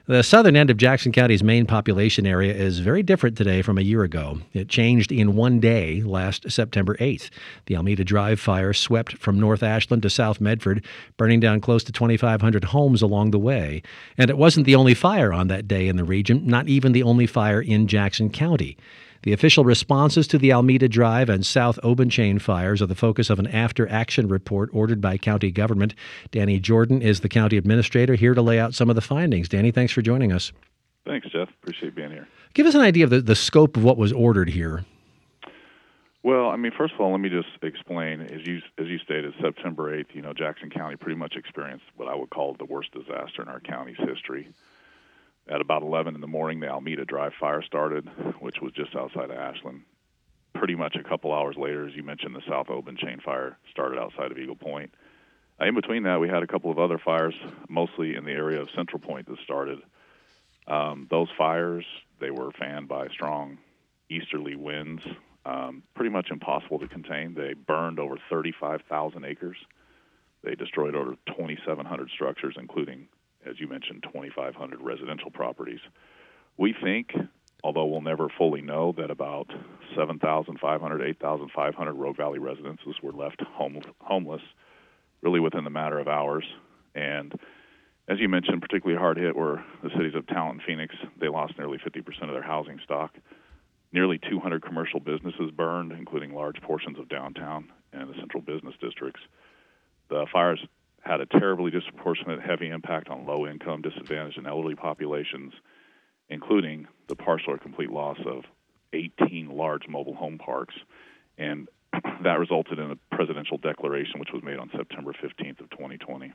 The southern end of Jackson County's main population area is very different today from a year ago. It changed in one day last September 8th. The Almeda Drive fire swept from North Ashland to South Medford, burning down close to 2,500 homes along the way. And it wasn't the only fire on that day in the region, not even the only fire in Jackson County. The official responses to the Almeda Drive and South Obenchain fires are the focus of an after-action report ordered by county government. Danny Jordan is the county administrator, here to lay out some of the findings. Danny, thanks for joining us. Thanks, Jeff. Appreciate being here. Give us an idea of the scope of what was ordered here. Well, first of all, let me just explain. As you stated, September 8th, Jackson County pretty much experienced what I would call the worst disaster in our county's history. At about 11 in the morning, the Almeda Drive fire started, which was just outside of Ashland. Pretty much a couple hours later, as you mentioned, the South Obenchain fire started outside of Eagle Point. In between that, we had a couple of other fires, mostly in the area of Central Point, that started. Those fires, they were fanned by strong easterly winds, pretty much impossible to contain. They burned over 35,000 acres. They destroyed over 2,700 structures, including, as you mentioned, 2,500 residential properties. We think, although we'll never fully know, that about 7,500, 8,500 Rogue Valley residences were left homeless really within the matter of hours. And as you mentioned, particularly hard hit were the cities of Talent and Phoenix. They lost nearly 50% of their housing stock. Nearly 200 commercial businesses burned, including large portions of downtown and the central business districts. The fires had a terribly disproportionate heavy impact on low-income, disadvantaged, and elderly populations, including the partial or complete loss of 18 large mobile home parks. And that resulted in a presidential declaration, which was made on September 15th of 2020.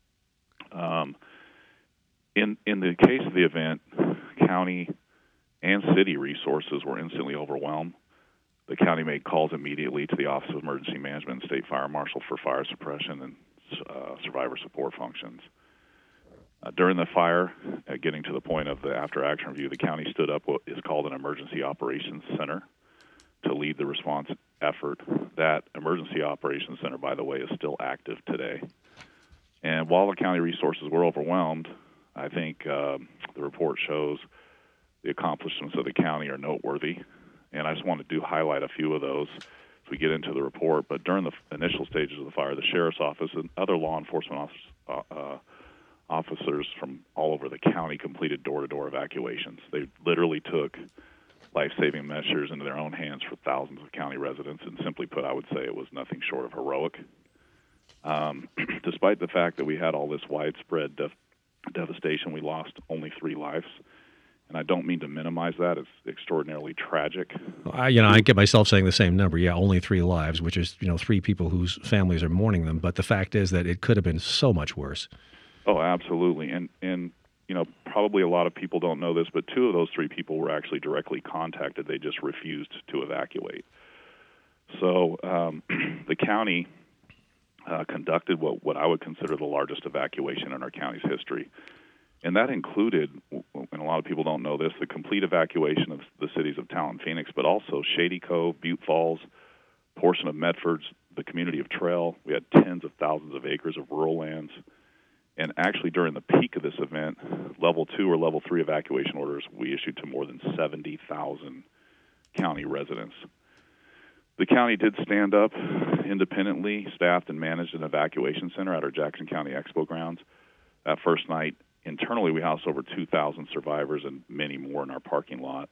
In the case of the event, county and city resources were instantly overwhelmed. The county made calls immediately to the Office of Emergency Management and State Fire Marshal for fire suppression and survivor support functions. During the fire, getting to the point of the after-action review, the county stood up what is called an Emergency Operations Center to lead the response effort. That Emergency Operations Center, by the way, is still active today. And while the county resources were overwhelmed, I think the report shows the accomplishments of the county are noteworthy. And I just want to highlight a few of those as we get into the report. But during the initial stages of the fire, the Sheriff's Office and other law enforcement officers from all over the county completed door-to-door evacuations. They literally took life-saving measures into their own hands for thousands of county residents, and simply put, I would say it was nothing short of heroic. Despite the fact that we had all this widespread devastation, we lost only 3 lives. And I don't mean to minimize that. It's extraordinarily tragic. I get myself saying the same number. Yeah, only 3 lives, which is, 3 people whose families are mourning them. But the fact is that it could have been so much worse. Oh, absolutely. And probably a lot of people don't know this, but 2 of those 3 people were actually directly contacted. They just refused to evacuate. So the county conducted what I would consider the largest evacuation in our county's history. And that included, and a lot of people don't know this, the complete evacuation of the cities of Talent and Phoenix, but also Shady Cove, Butte Falls, portion of Medford's, the community of Trail. We had tens of thousands of acres of rural lands. And actually, during the peak of this event, Level 2 or Level 3 evacuation orders we issued to more than 70,000 county residents. The county did stand up independently, staffed and managed an evacuation center at our Jackson County Expo grounds. That first night, internally, we housed over 2,000 survivors and many more in our parking lot.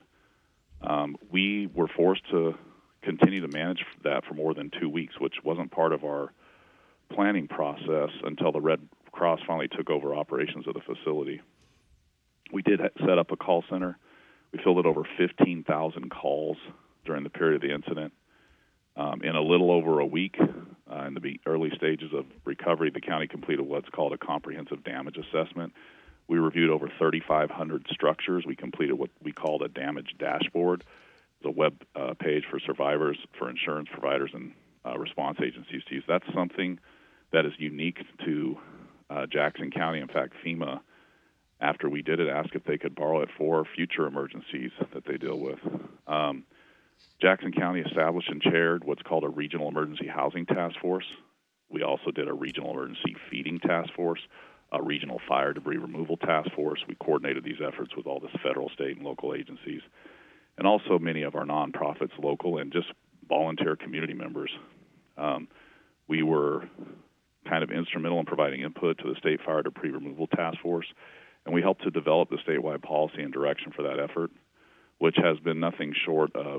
We were forced to continue to manage that for more than 2 weeks, which wasn't part of our planning process until the Red Cross finally took over operations of the facility. We did set up a call center. We fielded over 15,000 calls during the period of the incident. In a little over a week, in the early stages of recovery, the county completed what's called a comprehensive damage assessment. We reviewed over 3,500 structures. We completed what we called a damage dashboard. It's a web page for survivors, for insurance providers, and response agencies to use. That's something that is unique to Jackson County. In fact, FEMA, after we did it, asked if they could borrow it for future emergencies that they deal with. Jackson County established and chaired what's called a Regional Emergency Housing Task Force. We also did a Regional Emergency Feeding Task Force, a regional fire debris removal task force. We coordinated these efforts with all the federal, state, and local agencies, and also many of our nonprofits, local, and just volunteer community members. We were kind of instrumental in providing input to the State Fire Debris Removal Task Force, and we helped to develop the statewide policy and direction for that effort, which has been nothing short of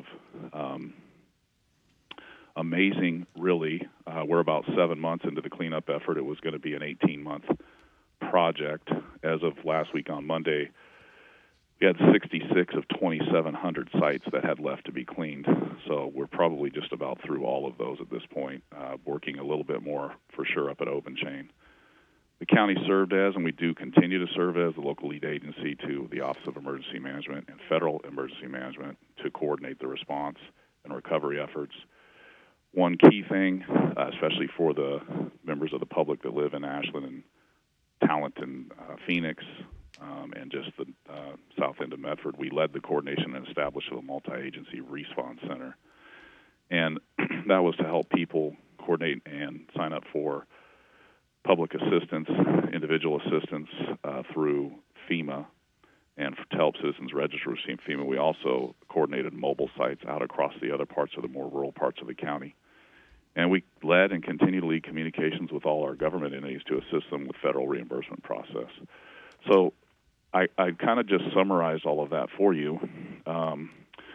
amazing, really. We're about 7 months into the cleanup effort. It was going to be an 18-month project. As of last week on Monday, we had 66 of 2,700 sites that had left to be cleaned. So we're probably just about through all of those at this point, working a little bit more for sure up at Open Chain. The county served as, and we do continue to serve as, the local lead agency to the Office of Emergency Management and Federal Emergency Management to coordinate the response and recovery efforts. One key thing, especially for the members of the public that live in Ashland and Talent and Phoenix, and just the south end of Medford, we led the coordination and established a multi-agency response center. And that was to help people coordinate and sign up for public assistance, individual assistance through FEMA, and to help citizens register with FEMA. We also coordinated mobile sites out across the other parts of the more rural parts of the county. And we led and continue to lead communications with all our government entities to assist them with federal reimbursement process. So I kind of just summarized all of that for you, and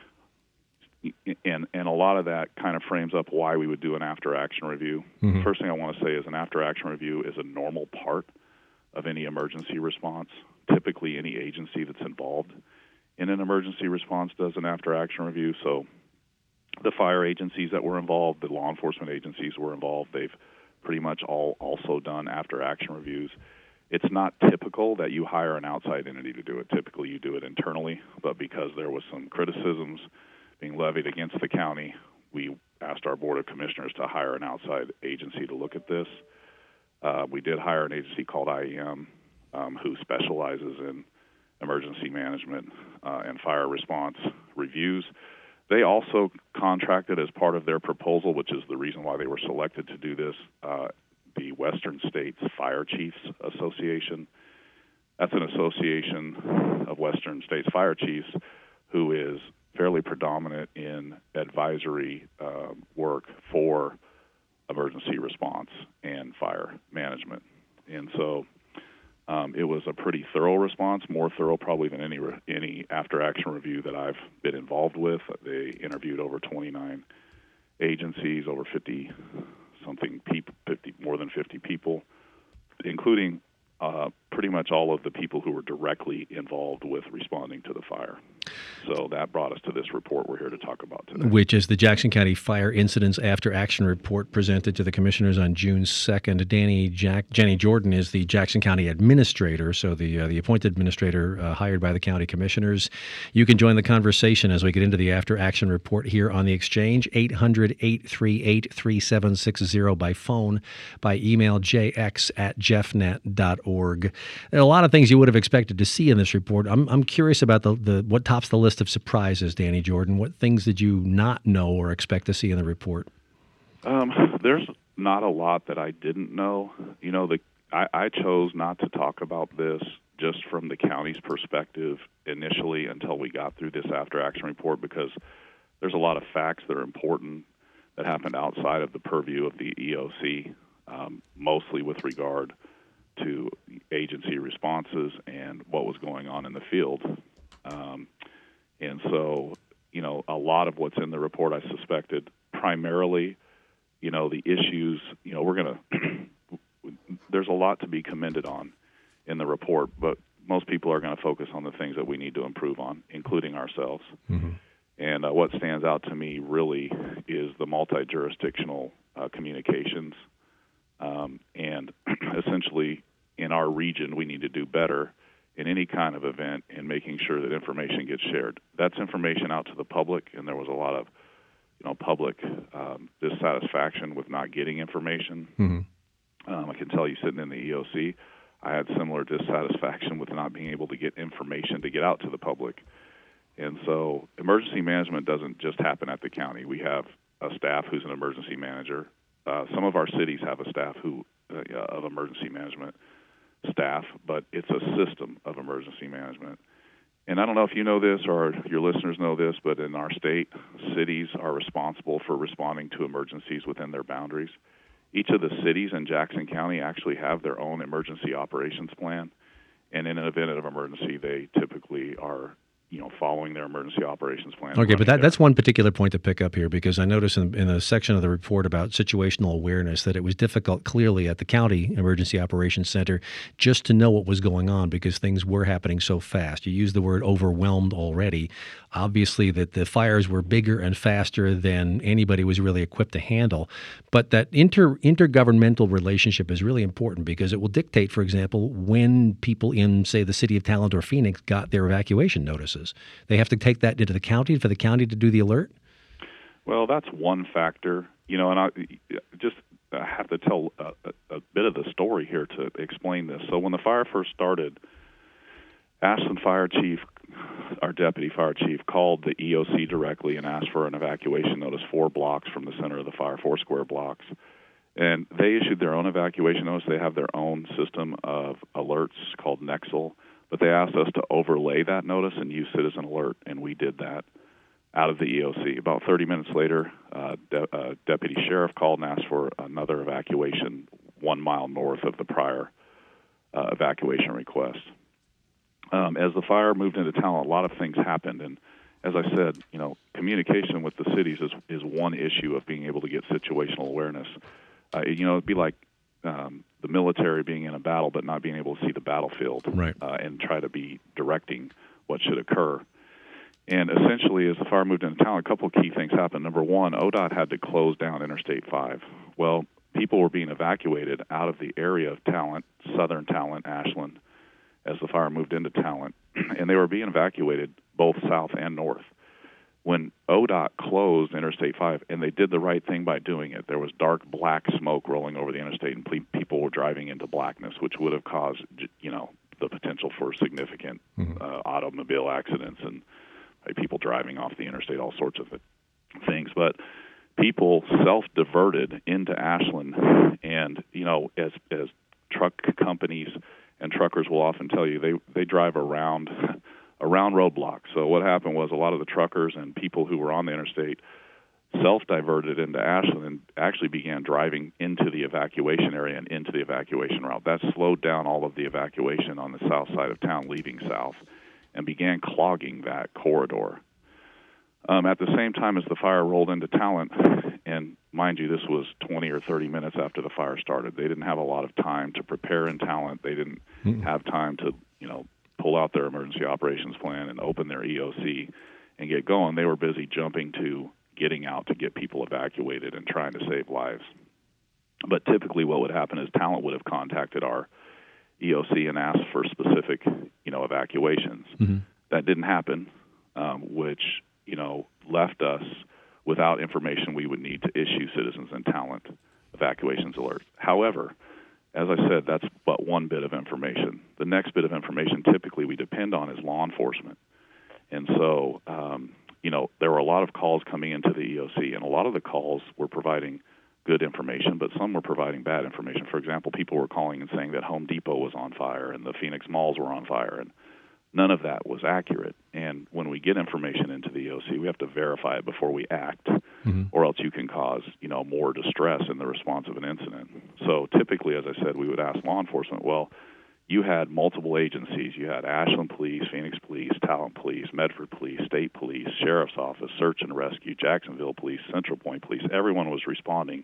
a lot of that kind of frames up why we would do an after-action review. Mm-hmm. First thing I want to say is an after-action review is a normal part of any emergency response. Typically, any agency that's involved in an emergency response does an after-action review. So the fire agencies that were involved, the law enforcement agencies were involved, they've pretty much all also done after-action reviews. It's not typical that you hire an outside entity to do it. Typically, you do it internally, but because there was some criticisms being levied against the county, we asked our Board of Commissioners to hire an outside agency to look at this. We did hire an agency called IEM, who specializes in emergency management and fire response reviews. They also contracted as part of their proposal, which is the reason why they were selected to do this, the Western States Fire Chiefs Association. That's an association of Western States Fire Chiefs who is fairly predominant in advisory work for emergency response and fire management. And so it was a pretty thorough response, more thorough probably than any after-action review that I've been involved with. They interviewed over 29 agencies, over 50-something people, more than 50 people, including pretty much all of the people who were directly involved with responding to the fire. So that brought us to this report we're here to talk about today. Which is the Jackson County Fire Incidents After Action Report presented to the commissioners on June 2nd. Jenny Jordan is the Jackson County Administrator, so the appointed administrator hired by the county commissioners. You can join the conversation as we get into the After Action Report here on the Exchange, 800-838-3760 by phone, by email jx@jeffnet.org. There are a lot of things you would have expected to see in this report. I'm curious about the what tops the list of surprises, Danny Jordan. What things did you not know or expect to see in the report? There's not a lot that I didn't know. You know, I chose not to talk about this just from the county's perspective initially until we got through this after-action report, because there's a lot of facts that are important that happened outside of the purview of the EOC, mostly with regard to agency responses and what was going on in the field. And so, you know, a lot of what's in the report I suspected, primarily, you know, the issues, you know, there's a lot to be commended on in the report, but most people are going to focus on the things that we need to improve on, including ourselves. Mm-hmm. And what stands out to me really is the multi-jurisdictional communications. And essentially, in our region, we need to do better in any kind of event in making sure that information gets shared. That's information out to the public, and there was a lot of, you know, public dissatisfaction with not getting information. Mm-hmm. I can tell you, sitting in the EOC, I had similar dissatisfaction with not being able to get information to get out to the public. And so emergency management doesn't just happen at the county. We have a staff who's an emergency manager. Some of our cities have a staff of emergency management. staff, but it's a system of emergency management. And I don't know if you know this or your listeners know this, but in our state, cities are responsible for responding to emergencies within their boundaries. Each of the cities in Jackson County actually have their own emergency operations plan, and in an event of emergency, they typically are following their emergency operations plan. Okay, but that's one particular point to pick up here, because I noticed in a section of the report about situational awareness that it was difficult clearly at the county emergency operations center just to know what was going on because things were happening so fast. You used the word overwhelmed already. Obviously that the fires were bigger and faster than anybody was really equipped to handle. But that intergovernmental relationship is really important because it will dictate, for example, when people in, say, the city of Talent or Phoenix got their evacuation notices. They have to take that into the county for the county to do the alert? Well, that's one factor. And I have to tell a bit of the story here to explain this. So when the fire first started, Ashland Fire Chief, our deputy fire chief, called the EOC directly and asked for an evacuation notice 4 blocks from the center of the fire, 4 square blocks. And they issued their own evacuation notice. They have their own system of alerts called Nexel, but they asked us to overlay that notice and use Citizen Alert, and we did that out of the EOC. About 30 minutes later, deputy sheriff called and asked for another evacuation 1 mile north of the prior evacuation request. As the fire moved into Talent, a lot of things happened, and as I said, communication with the cities is one issue of being able to get situational awareness. It'd be like the military being in a battle but not being able to see the battlefield, right, and try to be directing what should occur. And essentially, as the fire moved into Talent, a couple of key things happened. Number one, ODOT had to close down Interstate 5. Well, people were being evacuated out of the area of Talent, southern Talent, Ashland, as the fire moved into Talent, and they were being evacuated both south and north. When ODOT closed Interstate 5, and they did the right thing by doing it, there was dark black smoke rolling over the interstate, and people were driving into blackness, which would have caused, the potential for significant automobile accidents and people driving off the interstate, all sorts of things. But people self-diverted into Ashland, and, as truck companies and truckers will often tell you, they drive around roadblocks. So what happened was a lot of the truckers and people who were on the interstate self-diverted into Ashland and actually began driving into the evacuation area and into the evacuation route. That slowed down all of the evacuation on the south side of town leaving south and began clogging that corridor. At the same time as the fire rolled into Talent, and mind you, this was 20 or 30 minutes after the fire started. They didn't have a lot of time to prepare in Talent. They didn't have time to, pull out their emergency operations plan and open their EOC and get going. They were busy jumping to getting out to get people evacuated and trying to save lives. But typically what would happen is Talent would have contacted our EOC and asked for specific, evacuations. That didn't happen, which, left us without information we would need to issue citizens in Talent evacuations alerts. However, as I said, that's but one bit of information. The next bit of information typically we depend on is law enforcement. And so, there were a lot of calls coming into the EOC, and a lot of the calls were providing good information, but some were providing bad information. For example, people were calling and saying that Home Depot was on fire and the Phoenix malls were on fire, and none of that was accurate. And when we get information into the EOC, we have to verify it before we act, or else you can cause, more distress in the response of an incident. So typically, as I said, we would ask law enforcement, well, you had multiple agencies. You had Ashland Police, Phoenix Police, Talent Police, Medford Police, State Police, Sheriff's Office, Search and Rescue, Jacksonville Police, Central Point Police. Everyone was responding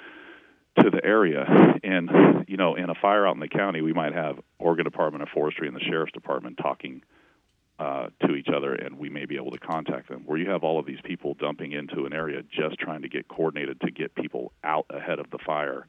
to the area. And, in a fire out in the county, we might have Oregon Department of Forestry and the Sheriff's Department talking to each other, and we may be able to contact them. Where you have all of these people dumping into an area just trying to get coordinated to get people out ahead of the fire,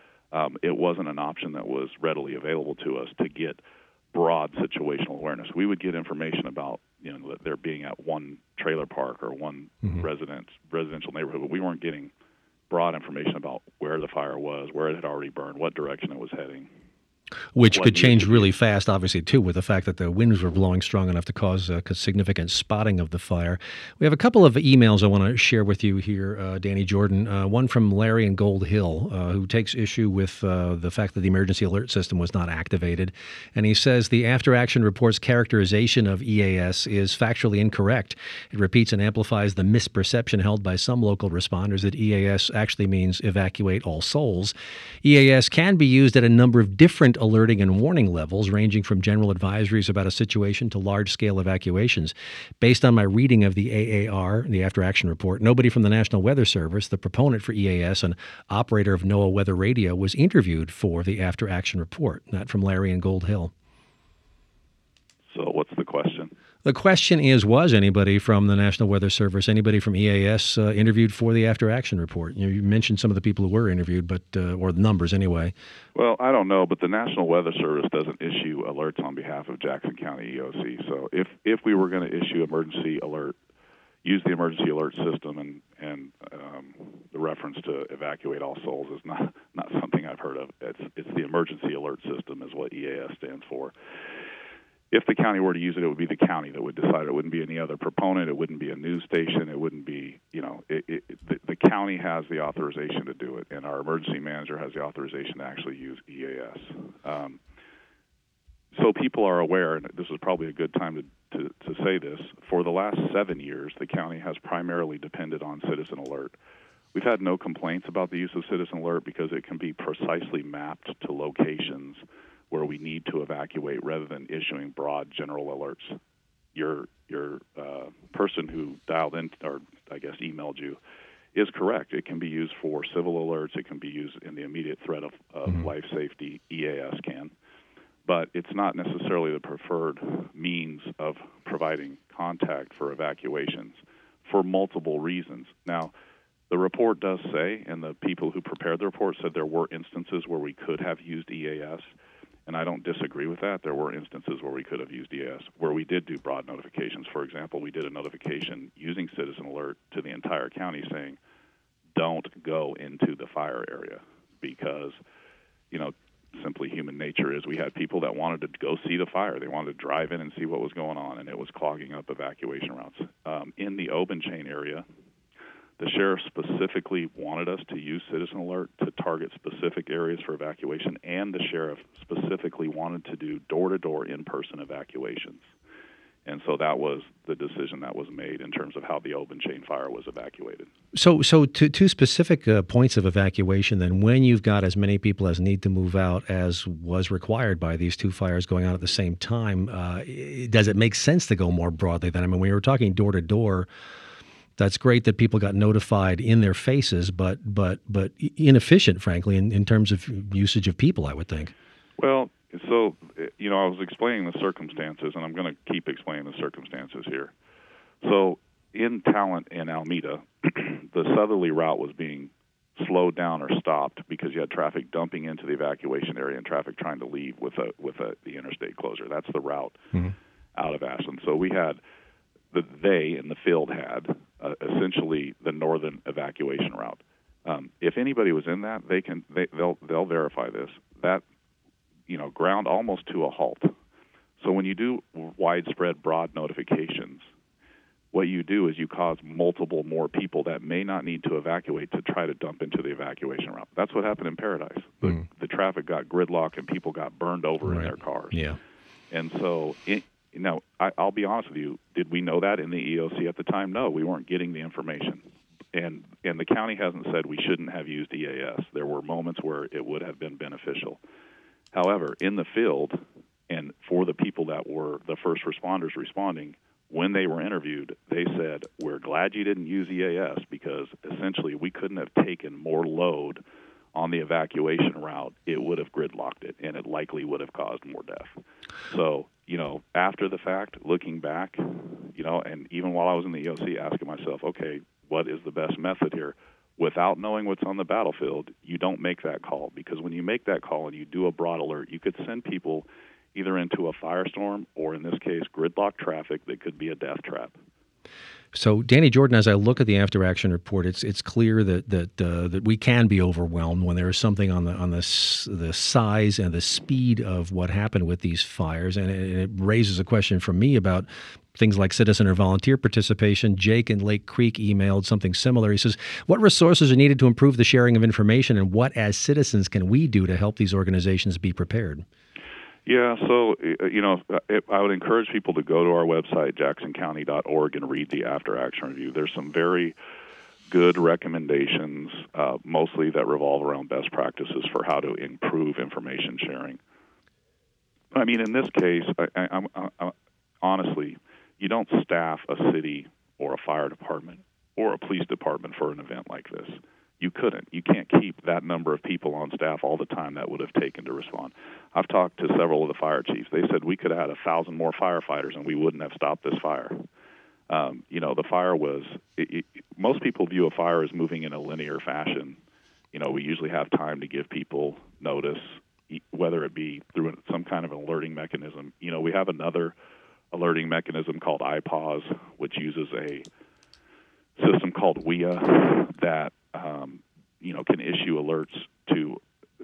it wasn't an option that was readily available to us to get broad situational awareness. We would get information about, that there being at one trailer park or one residential neighborhood, but we weren't getting broad information about where the fire was, where it had already burned, what direction it was heading. Which what could needed change to be. really fast, obviously, too, with the fact that the winds were blowing strong enough to cause significant spotting of the fire. We have a couple of emails I want to share with you here, Danny Jordan. One from Larry in Gold Hill, who takes issue with the fact that the emergency alert system was not activated. And he says the after-action report's characterization of EAS is factually incorrect. It repeats and amplifies the misperception held by some local responders that EAS actually means evacuate all souls. EAS can be used at a number of different alerting and warning levels, ranging from general advisories about a situation to large-scale evacuations. Based on my reading of the AAR, the After Action Report, nobody from the National Weather Service, the proponent for EAS and operator of NOAA Weather Radio, was interviewed for the After Action Report. That from Larry in Gold Hill. So what's the question? The question is, was anybody from the National Weather Service, anybody from EAS interviewed for the After Action Report? You mentioned some of the people who were interviewed, but or the numbers anyway. Well, I don't know, but the National Weather Service doesn't issue alerts on behalf of Jackson County EOC. So if we were going to issue emergency alert, use the emergency alert system, and the reference to evacuate all souls is not something I've heard of. It's the emergency alert system is what EAS stands for. If the county were to use it, it would be the county that would decide. It wouldn't be any other proponent. It wouldn't be a news station. It wouldn't be, the county has the authorization to do it, and our emergency manager has the authorization to actually use EAS. So people are aware, and this is probably a good time to say this, for the last 7 years, the county has primarily depended on Citizen Alert. We've had no complaints about the use of Citizen Alert because it can be precisely mapped to locations where we need to evacuate rather than issuing broad general alerts. Your person who dialed in, or I guess emailed you, is correct. It can be used for civil alerts. It can be used in the immediate threat of life safety. EAS can. But it's not necessarily the preferred means of providing contact for evacuations for multiple reasons. Now, the report does say, and the people who prepared the report said there were instances where we could have used EAS, and I don't disagree with that. There were instances where we could have used EAS, where we did do broad notifications. For example, we did a notification using Citizen Alert to the entire county saying, don't go into the fire area because, simply human nature is we had people that wanted to go see the fire. They wanted to drive in and see what was going on, and it was clogging up evacuation routes. In the Obenchain area, the sheriff specifically wanted us to use Citizen Alert to target specific areas for evacuation, and the sheriff specifically wanted to do door-to-door in-person evacuations. And so that was the decision that was made in terms of how the Obenchain fire was evacuated. So two specific points of evacuation, then, when you've got as many people as need to move out as was required by these two fires going on at the same time, does it make sense to go more broadly then? I mean, when you were talking door-to-door, that's great that people got notified in their faces, but inefficient, frankly, in terms of usage of people, I would think. Well, so, I was explaining the circumstances, and I'm going to keep explaining the circumstances here. So in Talent and Alameda, the southerly route was being slowed down or stopped because you had traffic dumping into the evacuation area and traffic trying to leave with the interstate closure. That's the route out of Ashland. So we had they in the field had essentially the northern evacuation route. If anybody was in that, they'll verify this. That ground almost to a halt. So when you do widespread broad notifications, what you do is you cause multiple more people that may not need to evacuate to try to dump into the evacuation route. That's what happened in Paradise. The traffic got gridlocked and people got burned over in their cars. Yeah. And so, I'll be honest with you, did we know that in the EOC at the time? No, we weren't getting the information. And the county hasn't said we shouldn't have used EAS. There were moments where it would have been beneficial. However, in the field, and for the people that were the first responders responding, when they were interviewed, they said, we're glad you didn't use EAS because essentially we couldn't have taken more load on the evacuation route. It would have gridlocked it, and it likely would have caused more death. So, after the fact, looking back, and even while I was in the EOC asking myself, okay, what is the best method here? Without knowing what's on the battlefield, you don't make that call, because when you make that call and you do a broad alert, you could send people either into a firestorm or, in this case, gridlock traffic that could be a death trap. So, Danny Jordan, as I look at the after-action report, it's clear that we can be overwhelmed when there is something on the size and the speed of what happened with these fires, and it raises a question for me about things like citizen or volunteer participation. Jake in Lake Creek emailed something similar. He says, "What resources are needed to improve the sharing of information, and what, as citizens, can we do to help these organizations be prepared?" Yeah, so, I would encourage people to go to our website, jacksoncounty.org, and read the after-action review. There's some very good recommendations, mostly that revolve around best practices for how to improve information sharing. I mean, in this case, I'm honestly, you don't staff a city or a fire department or a police department for an event like this. You couldn't. You can't keep that number of people on staff all the time that would have taken to respond. I've talked to several of the fire chiefs. They said we could have had 1,000 more firefighters and we wouldn't have stopped this fire. The fire was, most people view a fire as moving in a linear fashion. We usually have time to give people notice, whether it be through some kind of an alerting mechanism. We have another alerting mechanism called iPause, which uses a system called WIA that can issue alerts to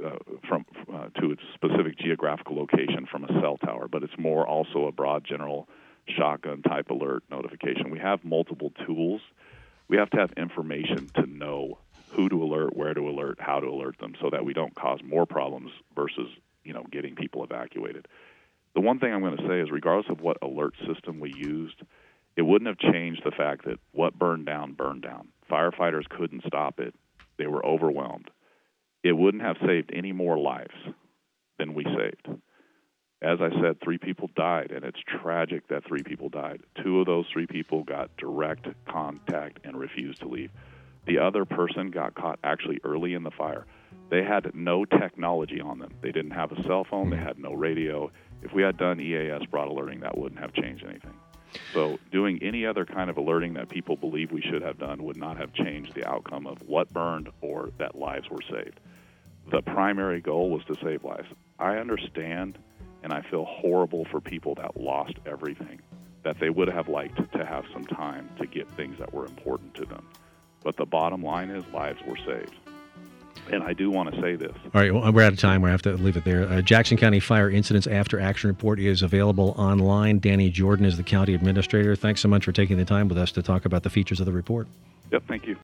a specific geographical location from a cell tower, but it's more also a broad general shotgun type alert notification. We have multiple tools. We have to have information to know who to alert, where to alert, how to alert them, so that we don't cause more problems versus getting people evacuated. The one thing I'm going to say is, regardless of what alert system we used, it wouldn't have changed the fact that what burned down. Firefighters couldn't stop it. They were overwhelmed. It wouldn't have saved any more lives than we saved. As I said, 3 people died, and it's tragic that 3 people died. 2 of those 3 people got direct contact and refused to leave. The other person got caught actually early in the fire. They had no technology on them. They didn't have a cell phone. They had no radio. If we had done EAS broad alerting, that wouldn't have changed anything. So doing any other kind of alerting that people believe we should have done would not have changed the outcome of what burned or that lives were saved. The primary goal was to save lives. I understand, and I feel horrible for people that lost everything, that they would have liked to have some time to get things that were important to them. But the bottom line is lives were saved. And I do want to say this. All right, well, we're out of time. We have to leave it there. Jackson County Fire Incidents After Action Report is available online. Danny Jordan is the county administrator. Thanks so much for taking the time with us to talk about the features of the report. Yep, thank you.